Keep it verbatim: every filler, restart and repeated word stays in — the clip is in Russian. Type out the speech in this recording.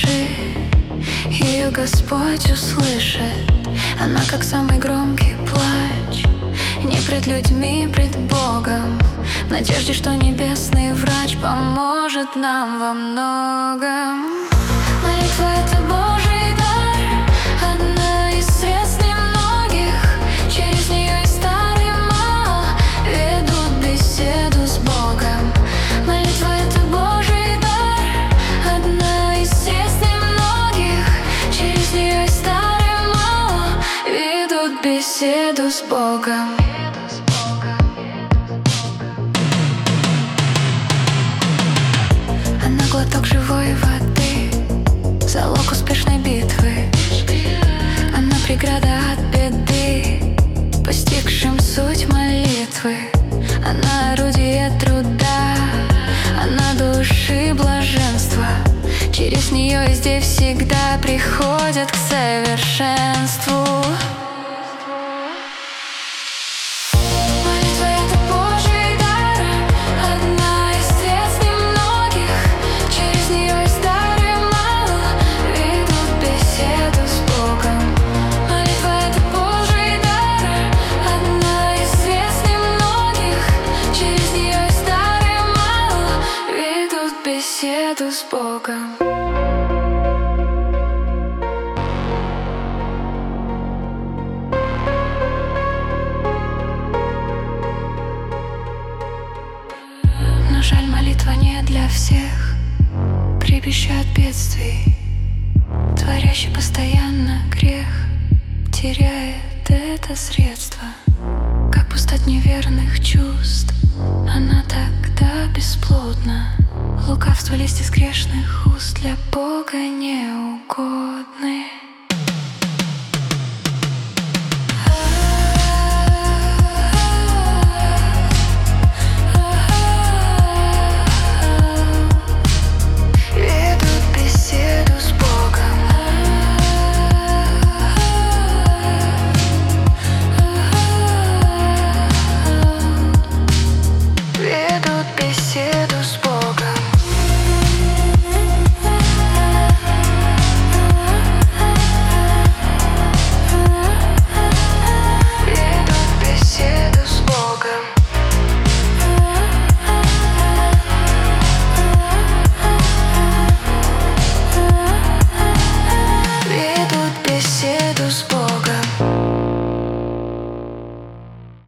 души, ее Господь услышит. Она как самый громкий плач, не пред людьми, пред Богом, в надежде, что небесный врач поможет нам во многом. Молитва — это Божий дар, одна из средств немногих. Через нее и старый и мал ведут беседу с Богом. Молитва — это Божий дар, одна из средств немногих. Через нее и старый и мал ведут беседу с Богом. Она глоток живой воды, залог успешной битвы. Она преграда от беды, постигшим суть молитвы. Она орудие труда, она души блаженства. Через нее везде всегда приходят к совершенству. Беседу с Богом. Но жаль, молитва не для всех, прибежище от бедствий, творящий постоянно грех, теряет это средство. Как пустоть неверных чувств, она тогда бесплодна. Лукавство лезть из грешных уст для Бога неугодны.